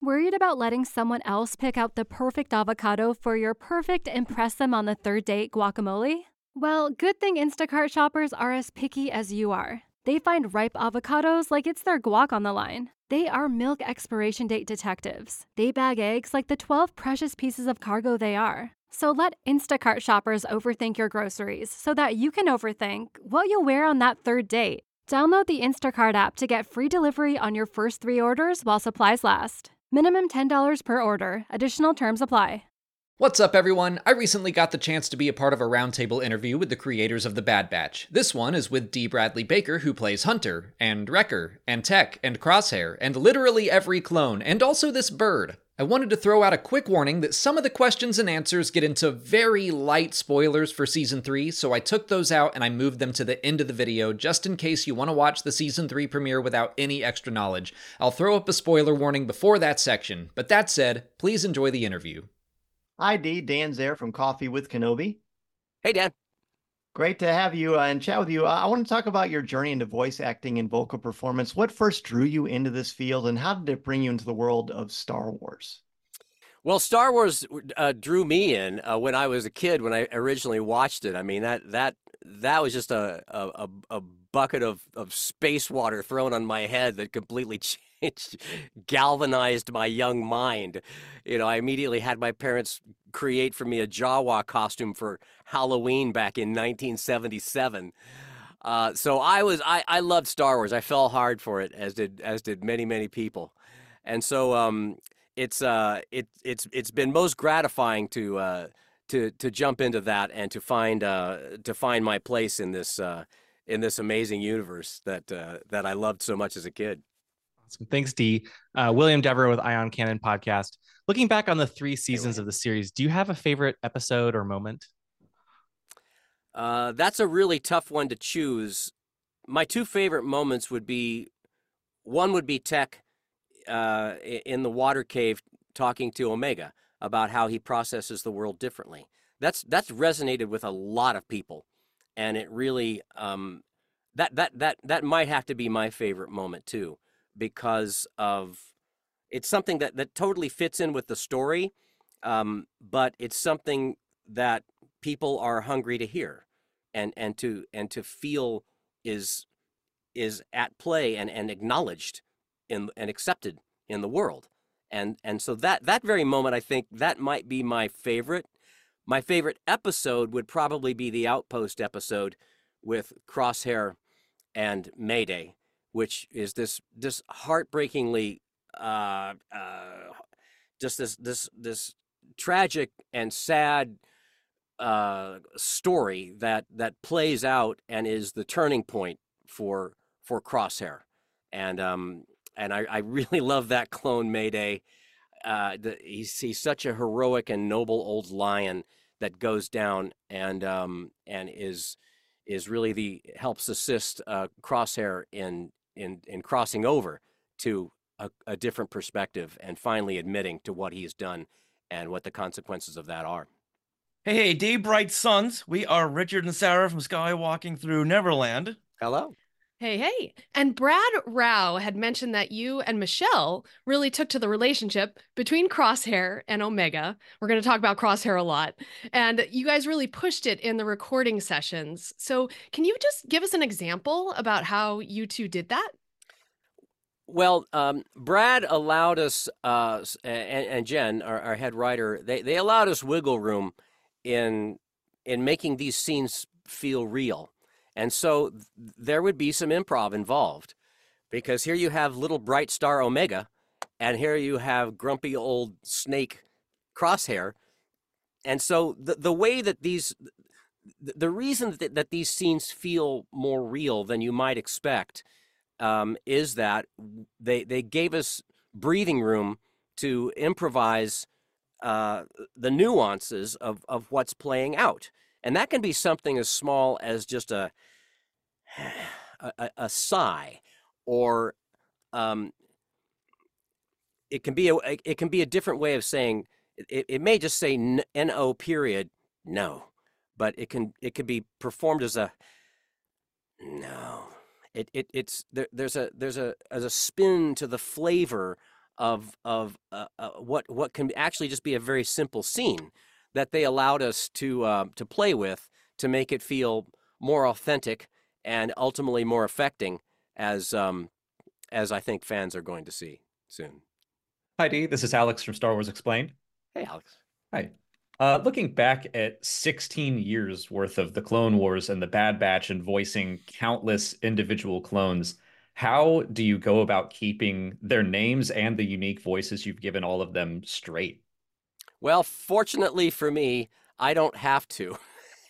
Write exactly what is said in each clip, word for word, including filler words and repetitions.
Worried about letting someone else pick out the perfect avocado for your perfect impress them on the third date guacamole? Well, good thing Instacart shoppers are as picky as you are. They find ripe avocados like it's their guac on the line. They are milk expiration date detectives. They bag eggs like the twelve precious pieces of cargo they are. So let Instacart shoppers overthink your groceries so that you can overthink what you'll wear on that third date. Download the Instacart app to get free delivery on your first three orders while supplies last. Minimum ten dollars per order. Additional terms apply. What's up, everyone? I recently got the chance to be a part of a roundtable interview with the creators of The Bad Batch. This one is with D. Bradley Baker, who plays Hunter, and Wrecker, and Tech, and Crosshair, and literally every clone, and also this bird. I wanted to throw out a quick warning that some of the questions and answers get into very light spoilers for Season three, so I took those out and I moved them to the end of the video just in case you want to watch the Season three premiere without any extra knowledge. I'll throw up a spoiler warning before that section, but that said, please enjoy the interview. Hi, Dee. Dan Zare from Coffee with Kenobi. Hey, Dan. Great to have you uh, and chat with you. Uh, I want to talk about your journey into voice acting and vocal performance. What first drew you into this field, and how did it bring you into the world of Star Wars? Well, Star Wars uh, drew me in uh, when I was a kid, when I originally watched it. I mean, that that that was just a a, a bucket of, of space water thrown on my head that completely changed. It galvanized my young mind. You know, I immediately had my parents create for me a Jawa costume for Halloween back in nineteen seventy-seven. Uh, so I was, I, I loved Star Wars. I fell hard for it, as did, as did many, many people. And so um, it's, uh, it, it's, it's been most gratifying to, uh, to, to jump into that and to find, uh, to find my place in this, uh, in this amazing universe that, uh, that I loved so much as a kid. Awesome. Thanks, Dee. Uh, William Dever with Ion Cannon Podcast. Looking back on the three seasons of the series, do you have a favorite episode or moment? Uh, that's a really tough one to choose. My two favorite moments would be, one would be Tech uh, in the water cave talking to Omega about how he processes the world differently. That's that's resonated with a lot of people, and it really um, that that that that might have to be my favorite moment too, because of it's something that, that totally fits in with the story, um, but it's something that people are hungry to hear and, and to and to feel is is at play and, and acknowledged in and accepted in the world. And and so that that very moment, I think that might be my favorite. My favorite episode would probably be the Outpost episode with Crosshair and Mayday, which is this this heartbreakingly uh, uh, just this this this tragic and sad uh, story that that plays out and is the turning point for for Crosshair, and um and I, I really love that clone Mayday. Uh, the, he's he's such a heroic and noble old lion that goes down and um and is is really the helps assist uh, Crosshair in. in in crossing over to a, a different perspective and finally admitting to what he's done and what the consequences of that are. Hey, hey, Dee, Bright Sons. We are Richard and Sarah from Skywalking Through Neverland. Hello. Hey, hey. And Brad Rao had mentioned that you and Michelle really took to the relationship between Crosshair and Omega. We're going to talk about Crosshair a lot. And you guys really pushed it in the recording sessions. So can you just give us an example about how you two did that? Well, um, Brad allowed us, uh, and, and Jen, our, our head writer, they, they allowed us wiggle room in in making these scenes feel real. And so th- there would be some improv involved, because here you have little bright star Omega, and here you have grumpy old snake Crosshair. And so the, the way that these, the reason that, that these scenes feel more real than you might expect um, is that they, they gave us breathing room to improvise uh, the nuances of, of what's playing out. And that can be something as small as just a a, a sigh, or um, it can be a it can be a different way of saying it. It may just say N O period no, but it can it can be performed as a no. It it it's there, there's a there's a as a spin to the flavor of of uh, uh, what what can actually just be a very simple scene that they allowed us to uh, to play with to make it feel more authentic and ultimately more affecting, as um, as I think fans are going to see soon. Hi, Dee. This is Alex from Star Wars Explained. Hey, Alex. Hi. Uh, looking back at sixteen years worth of the Clone Wars and the Bad Batch and voicing countless individual clones, how do you go about keeping their names and the unique voices you've given all of them straight? Well, fortunately for me, I don't have to.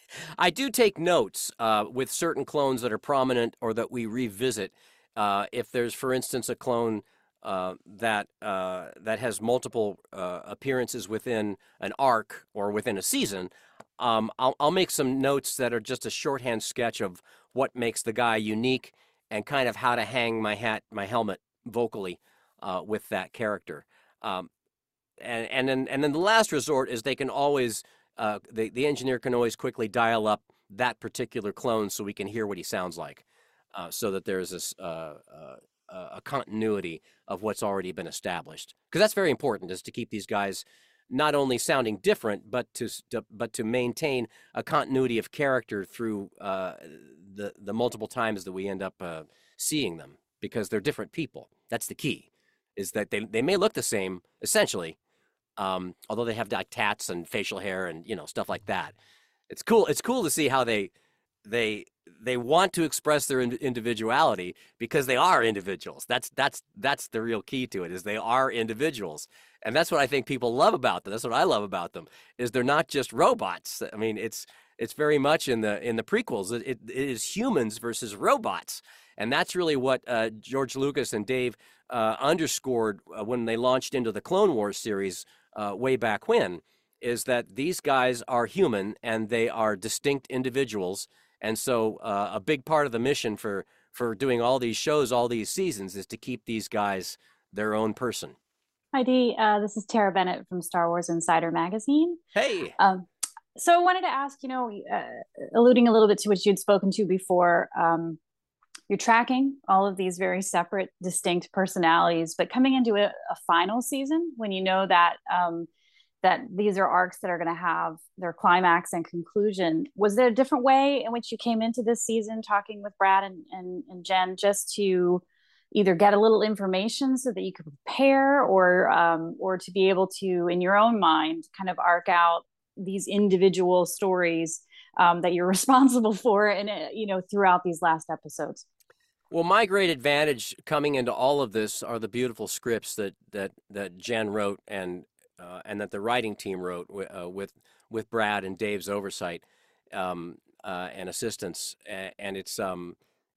I do take notes uh, with certain clones that are prominent or that we revisit. Uh, if there's, for instance, a clone uh, that uh, that has multiple uh, appearances within an arc or within a season, um, I'll, I'll make some notes that are just a shorthand sketch of what makes the guy unique and kind of how to hang my hat, my helmet vocally uh, with that character. Um, and and then and then the last resort is they can always uh, the the engineer can always quickly dial up that particular clone so we can hear what he sounds like, uh, so that there's this uh, uh, a continuity of what's already been established. Because that's very important, is to keep these guys not only sounding different, but to, to but to maintain a continuity of character through uh, the the multiple times that we end up uh, seeing them, because they're different people. That's the key, is that they they may look the same essentially, um, although they have like tats and facial hair and you know stuff like that. It's cool. It's cool to see how they they they want to express their in- individuality because they are individuals. That's that's that's the real key to it, is they are individuals. And that's what I think people love about them. That's what I love about them, is they're not just robots. I mean, it's it's very much in the in the prequels. It, it, it is humans versus robots, and that's really what uh, George Lucas and Dave uh, underscored uh, when they launched into the Clone Wars series uh, way back when, is that these guys are human and they are distinct individuals. And so uh, a big part of the mission for for doing all these shows, all these seasons, is to keep these guys their own person. Hi, Dee. Uh, this is Tara Bennett from Star Wars Insider Magazine. Hey. Um, so I wanted to ask, you know, uh, alluding a little bit to what you'd spoken to before, um, you're tracking all of these very separate, distinct personalities, but coming into a, a final season when you know that um, that these are arcs that are going to have their climax and conclusion, was there a different way in which you came into this season talking with Brad and, and, and Jen, just to either get a little information so that you could prepare, or um, or to be able to, in your own mind, kind of arc out these individual stories um, that you're responsible for, and you know, throughout these last episodes? Well, my great advantage coming into all of this are the beautiful scripts that that that Jen wrote, and uh, and that the writing team wrote w- uh, with with Brad and Dave's oversight um, uh, and assistance, and it's um.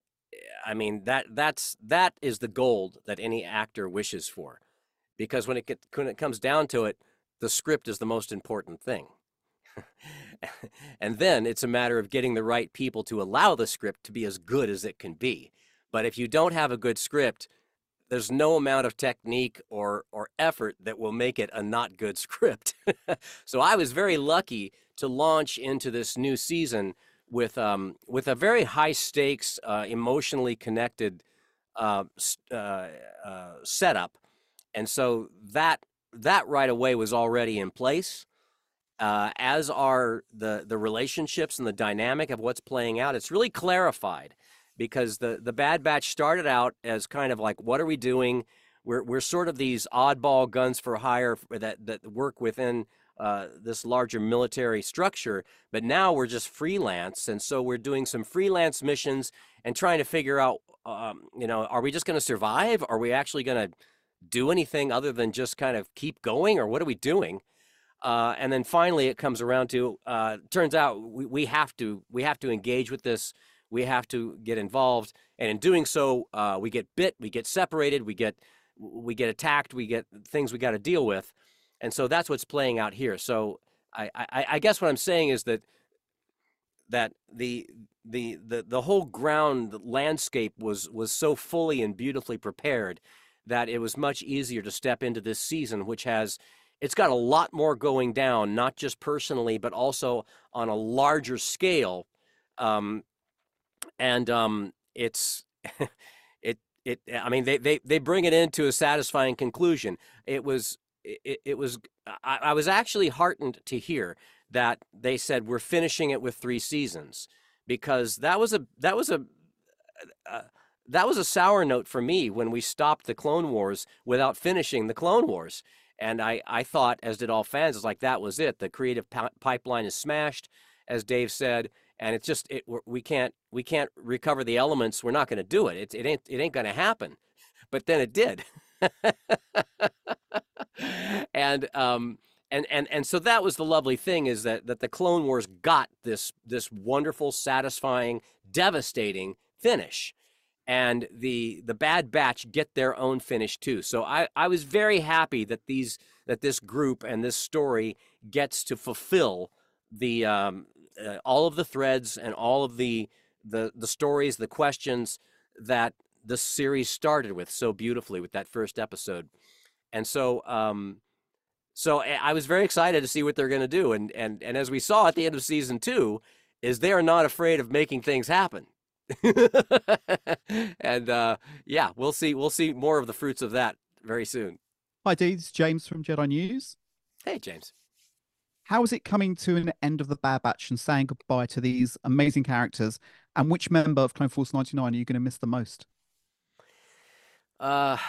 I mean, that that's that is the gold that any actor wishes for, because when it get, when it comes down to it, the script is the most important thing. And then it's a matter of getting the right people to allow the script to be as good as it can be. But if you don't have a good script, there's no amount of technique or or effort that will make it a not good script. So I was very lucky to launch into this new season with um with a very high stakes, uh, emotionally connected uh, uh, uh, setup, and so that that right away was already in place. Uh, as are the the relationships and the dynamic of what's playing out. It's really clarified, because the the Bad Batch started out as kind of like, what are we doing? We're we're sort of these oddball guns for hire that that work within Uh, this larger military structure, but now we're just freelance, and so we're doing some freelance missions and trying to figure out, um, you know, are we just going to survive? Are we actually going to do anything other than just kind of keep going, or what are we doing? Uh, and then finally, it comes around to, uh, turns out we, we have to we have to engage with this. We have to get involved, and in doing so, uh, we get bit, we get separated, we get we get attacked, we get things we got to deal with. And so that's what's playing out here. So I, I, I guess what I'm saying is that that the the the the whole ground landscape was was so fully and beautifully prepared that it was much easier to step into this season, which has it's got a lot more going down, not just personally, but also on a larger scale. Um, and um, it's it it, I mean, they, they, they bring it into a satisfying conclusion. It was, it, it was, I, I was actually heartened to hear that they said we're finishing it with three seasons, because that was a, that was a, uh, that was a sour note for me when we stopped the Clone Wars without finishing the Clone Wars. And I, I thought, as did all fans, it's like, that was it. The creative p- pipeline is smashed, as Dave said, and it's just, it, we can't, we can't recover the elements. We're not going to do it. It, it ain't, it ain't going to happen. But then it did. and, um, and, and, and so that was the lovely thing, is that, that the Clone Wars got this, this wonderful, satisfying, devastating finish. And the the Bad Batch get their own finish too. So I, I was very happy that these that this group and this story gets to fulfill the um, uh, all of the threads and all of the the the stories, the questions that the series started with so beautifully with that first episode. And so um, so I was very excited to see what they're going to do. And and and as we saw at the end of season two, is they are not afraid of making things happen. and uh, yeah, we'll see. We'll see more of the fruits of that very soon. Hi, Dee. It's James from Jedi News. Hey, James. How is it coming to an end of the Bad Batch and saying goodbye to these amazing characters? And which member of Clone Force ninety-nine are you going to miss the most? Uh,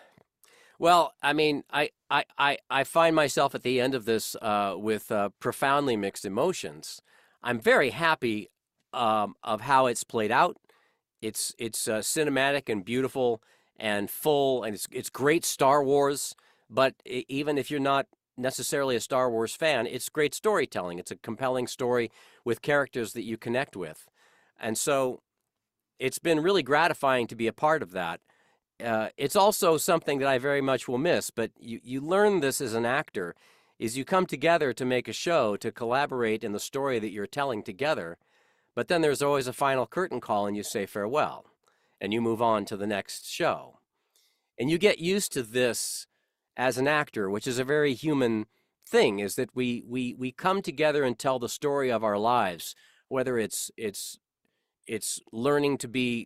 well, I mean, I I I, I find myself at the end of this uh, with uh, profoundly mixed emotions. I'm very happy Um, of how it's played out. It's it's uh, cinematic and beautiful and full, and it's it's great Star Wars. But it, even if you're not necessarily a Star Wars fan, it's great storytelling. It's a compelling story with characters that you connect with, and so it's been really gratifying to be a part of that. Uh, it's also something that I very much will miss. But you you learn this as an actor, is you come together to make a show, to collaborate in the story that you're telling together. But then there's always a final curtain call, and you say farewell, and you move on to the next show. And you get used to this as an actor, which is a very human thing, is that we we we come together and tell the story of our lives, whether it's it's it's learning to be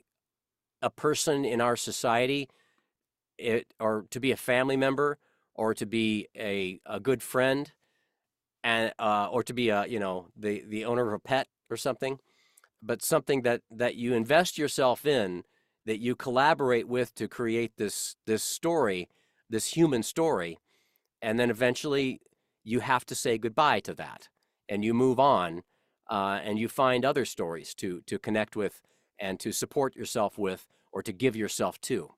a person in our society, it, or to be a family member, or to be a, a good friend, and uh, or to be a you know the the owner of a pet or something. But something that, that you invest yourself in, that you collaborate with to create this this story, this human story, and then eventually you have to say goodbye to that, and you move on, uh, and you find other stories to to connect with and to support yourself with, or to give yourself to.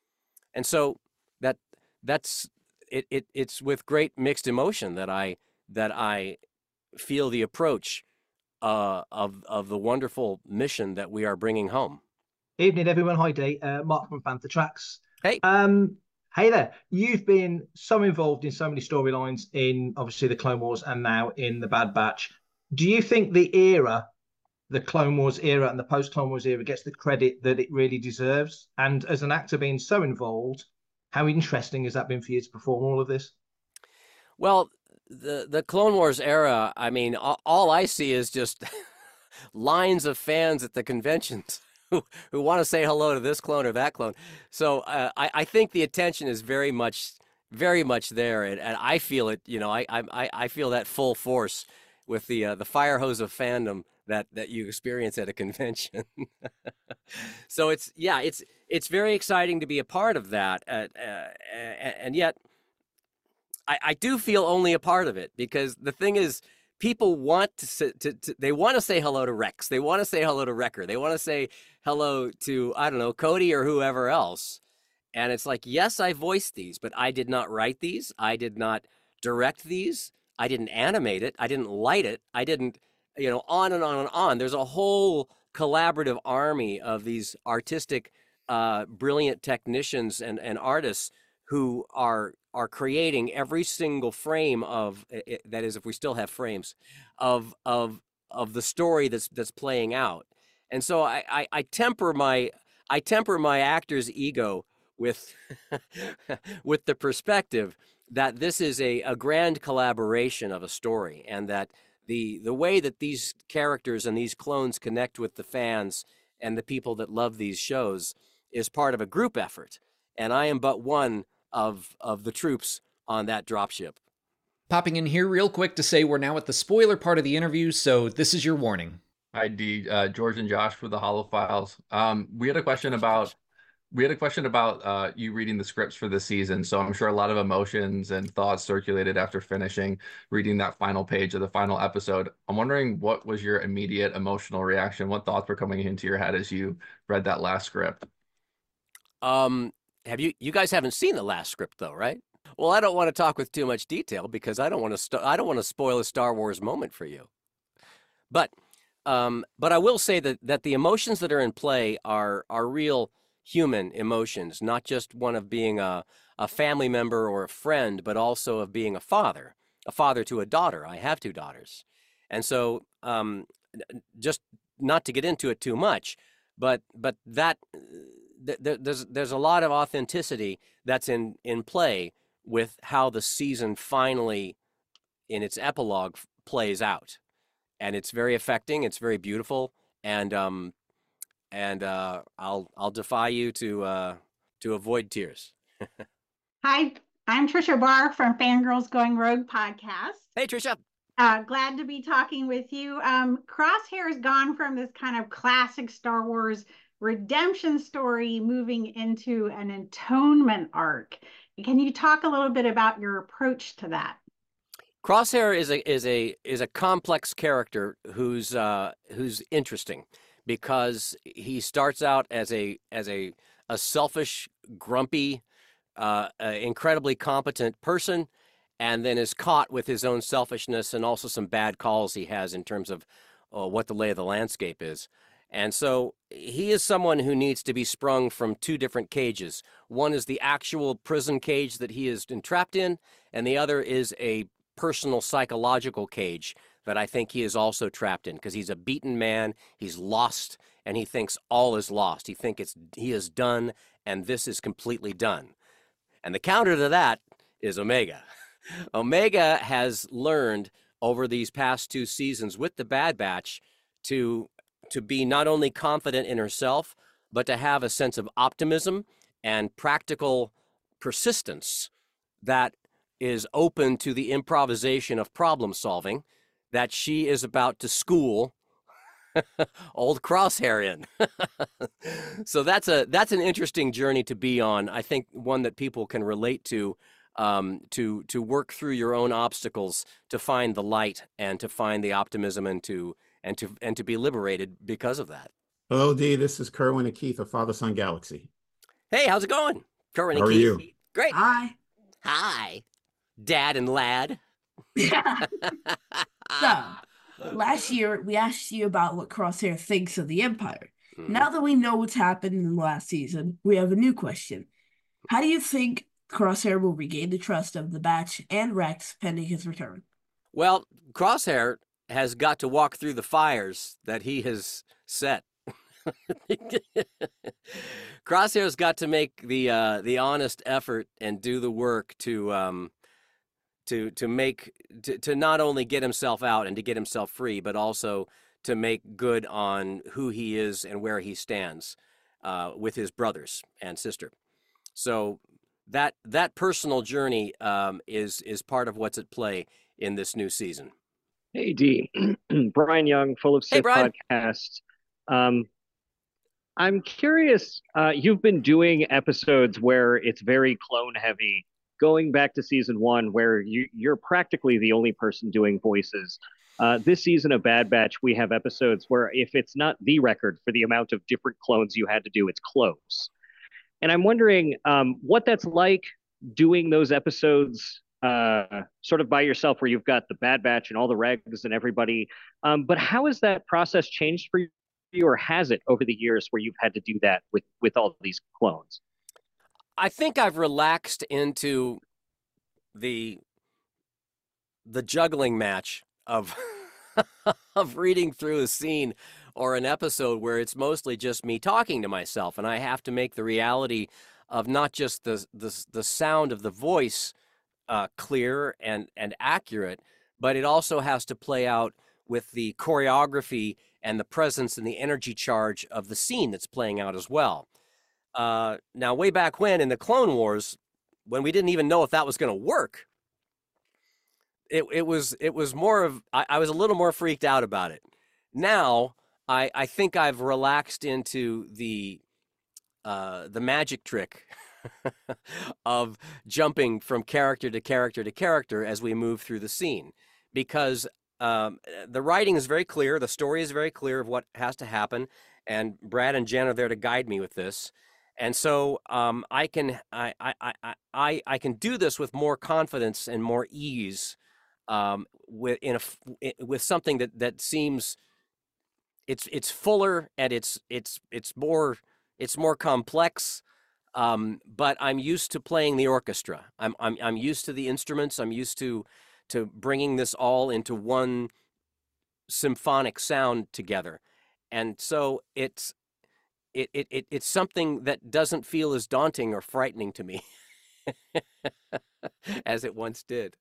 And so that that's it, it it's with great mixed emotion that I that I feel the approach Uh, of of the wonderful mission that we are bringing home. Evening, everyone. Hi, Dee. Uh, Mark from Panther Tracks. Hey. Um, hey there. You've been so involved in so many storylines in, obviously, the Clone Wars and now in the Bad Batch. Do you think the era, the Clone Wars era and the post-Clone Wars era, gets the credit that it really deserves? And as an actor being so involved, how interesting has that been for you to perform all of this? Well, the the Clone Wars era, I mean, all, all I see is just lines of fans at the conventions who, who want to say hello to this clone or that clone. So uh, I, I think the attention is very much, very much there, and, and I feel it. You know, I I I feel that full force with the uh, the fire hose of fandom that that you experience at a convention. So it's yeah, it's it's very exciting to be a part of that, uh, uh, and yet. I, I do feel only a part of it, because the thing is, people want to, say, to, to they want to say hello to Rex. They want to say hello to Wrecker. They want to say hello to, I don't know, Cody or whoever else. And it's like, yes, I voiced these, but I did not write these. I did not direct these. I didn't animate it. I didn't light it. I didn't, you know, on and on and on. There's a whole collaborative army of these artistic, uh, brilliant technicians and, and artists who are are creating every single frame of it, that is, if we still have frames of of of the story that's that's playing out. And so I I, I temper my I temper my actor's ego with with the perspective that this is a, a grand collaboration of a story, and that the the way that these characters and these clones connect with the fans and the people that love these shows is part of a group effort, and I am but one of of the troops on that dropship. Popping in here real quick to say we're now at the spoiler part of the interview, so this is your warning. Hi, D, uh, George and Josh for the Hollow Files. Um, we had a question about we had a question about uh, you reading the scripts for the season. So I'm sure a lot of emotions and thoughts circulated after finishing reading that final page of the final episode. I'm wondering, what was your immediate emotional reaction? What thoughts were coming into your head as you read that last script? Um, have you you guys haven't seen the last script though, right? Well, I don't want to talk with too much detail because I don't want to st- I don't want to spoil a Star Wars moment for you. But um, but I will say that that the emotions that are in play are are real human emotions, not just one of being a a family member or a friend, but also of being a father, a father to a daughter. I have two daughters, and so um, just not to get into it too much, but but that th- th- there's there's a lot of authenticity that's in in play with how the season finally, in its epilogue, plays out, and it's very affecting. It's very beautiful, and um, and uh, I'll I'll defy you to uh, to avoid tears. Hi, I'm Trisha Barr from Fangirls Going Rogue podcast. Hey, Trisha. Uh, glad to be talking with you. Um, Crosshair has gone from this kind of classic Star Wars redemption story moving into an atonement arc. Can you talk a little bit about your approach to that? Crosshair is a is a is a complex character who's uh, who's interesting because he starts out as a as a a selfish, grumpy, uh, uh, incredibly competent person, and then is caught with his own selfishness and also some bad calls he has in terms of uh, what the lay of the landscape is. And so he is someone who needs to be sprung from two different cages. One is the actual prison cage that he is entrapped in, and the other is a personal psychological cage that I think he is also trapped in, because he's a beaten man, he's lost, and he thinks all is lost. He thinks it's he is done, and this is completely done. And the counter to that is Omega. Omega has learned over these past two seasons with the Bad Batch to to be not only confident in herself, but to have a sense of optimism and practical persistence that is open to the improvisation of problem solving that she is about to school old Crosshair in. So that's a that's an interesting journey to be on. I think one that people can relate to, um, to to work through your own obstacles, to find the light and to find the optimism and to and to and to be liberated because of that. Hello, D. This is Kerwin and Keith of Father Son Galaxy. Hey, how's it going? Kerwin and How are Keith. you? Great. Hi. Hi. Dad and lad. So, last year we asked you about what Crosshair thinks of the Empire. Mhm. Now that we know what's happened in the last season, we have a new question. How do you think Crosshair will regain the trust of the Batch and Rex pending his return? Well, Crosshair has got to walk through the fires that he has set. Crosshair's got to make the uh, the honest effort and do the work to um, to to make to, to not only get himself out and to get himself free, but also to make good on who he is and where he stands uh, with his brothers and sister. So that that personal journey um, is is part of what's at play in this new season. Hey, D. Brian Young, Full of Hey, Sith Brian. podcast. Um, I'm curious, uh, you've been doing episodes where it's very clone heavy, going back to season one, where you, you're practically the only person doing voices. Uh, this season of Bad Batch, we have episodes where if it's not the record for the amount of different clones you had to do, it's close. And I'm wondering um, what that's like doing those episodes uh, sort of by yourself, where you've got the Bad Batch and all the regs and everybody. Um, but how has that process changed for you, or has it over the years where you've had to do that with, with all these clones? I think I've relaxed into the the juggling match of of reading through a scene or an episode where it's mostly just me talking to myself, and I have to make the reality of not just the the, the sound of the voice uh, clear and and accurate, but it also has to play out with the choreography and the presence and the energy charge of the scene that's playing out as well. Uh, now, way back when in the Clone Wars, when we didn't even know if that was going to work, it it was it was more of I, I was a little more freaked out about it. Now, I I think I've relaxed into the uh, the magic trick of jumping from character to character to character as we move through the scene, because um, the writing is very clear, the story is very clear of what has to happen, and Brad and Jen are there to guide me with this. And so um, I can I, I, I, I, I can do this with more confidence and more ease, um, with in a with something that, that seems it's it's fuller and it's it's it's more it's more complex. Um, but I'm used to playing the orchestra. I'm I'm I'm used to the instruments. I'm used to to bringing this all into one symphonic sound together, and so it's. It, it, it, it's something that doesn't feel as daunting or frightening to me as it once did.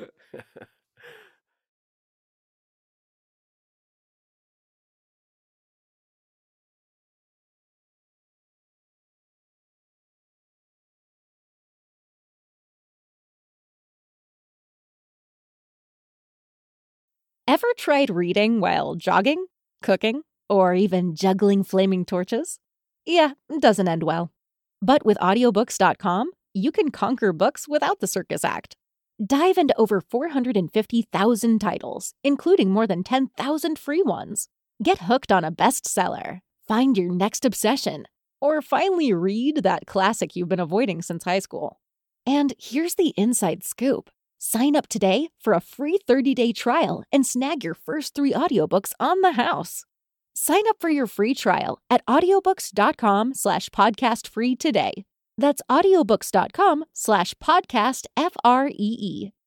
Ever tried reading while jogging, cooking, or even juggling flaming torches? Yeah, doesn't end well. But with audiobooks dot com, you can conquer books without the circus act. Dive into over four hundred fifty thousand titles, including more than ten thousand free ones. Get hooked on a bestseller, find your next obsession, or finally read that classic you've been avoiding since high school. And here's the inside scoop. Sign up today for a free thirty-day trial and snag your first three audiobooks on the house. Sign up for your free trial at audiobooks dot com slash podcast free today. That's audiobooks dot com slash podcast F R E E.